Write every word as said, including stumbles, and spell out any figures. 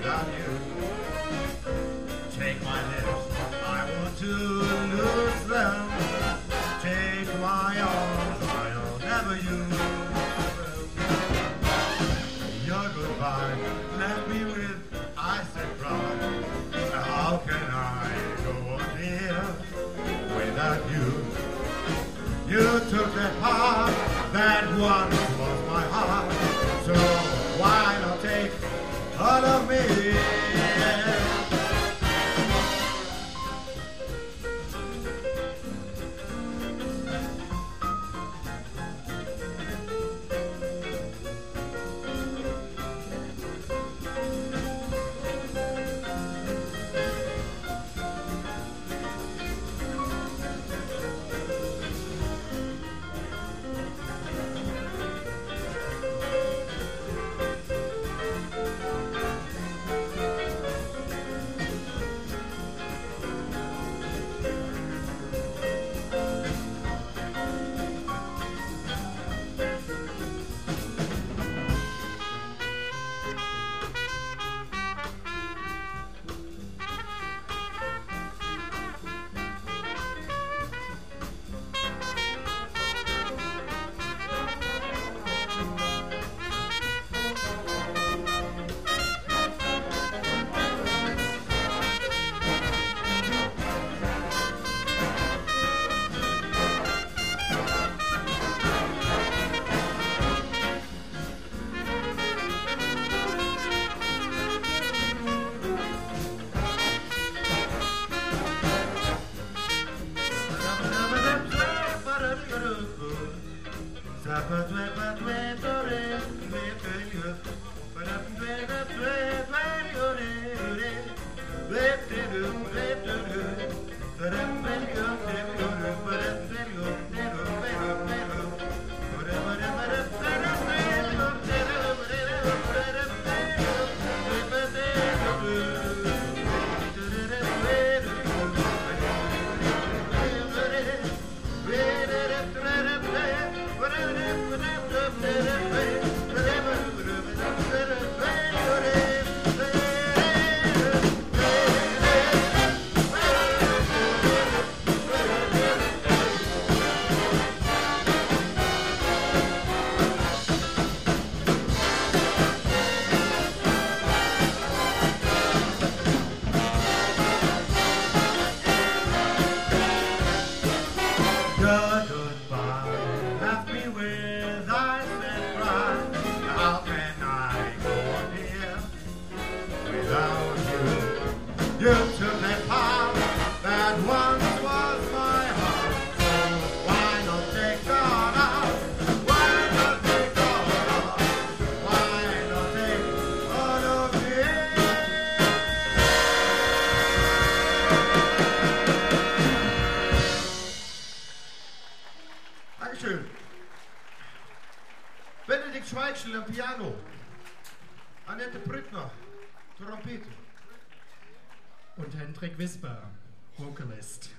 without you. Take my lips, I want to lose them. Take my arms, I'll never use them. Your goodbye left me with ice and pride. How can I go on here without you? You took that heart that once was my heart. So why not take all of me? You took that power that once was my heart. So why not take God out? Why not take God out? Why not take all of me? Dankeschön. Benedikt Schweigsel am Piano. Annette Brückner, Trompete. Und Hendrik Wisper, Vocalist.